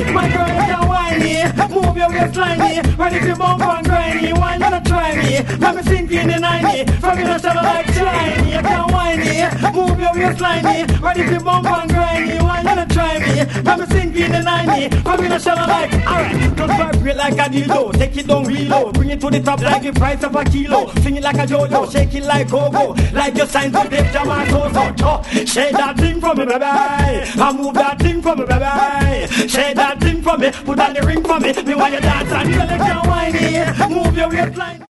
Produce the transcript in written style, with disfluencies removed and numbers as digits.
My girl, you can whiny, move your waistline, ready to bump and grindy. Why you not try me? Let me sink in the 90, from in a shallow like shiny. You can whiny, move your waistline, ready to bump and grindy. Why you not try me? Let me sink in the 90, from in a shallow like. Alright, just vibrate like a dildo, take it down real low, bring it to the top like the price of a kilo. Sing it like a yo-yo, shake it like go-go, like your sign to Def Jam and so. Shake that thing from me, baby. I move that thing from me, baby. Shake that thing from me, put on the ring for me. Me while you dance and you can whiny, move your waistline.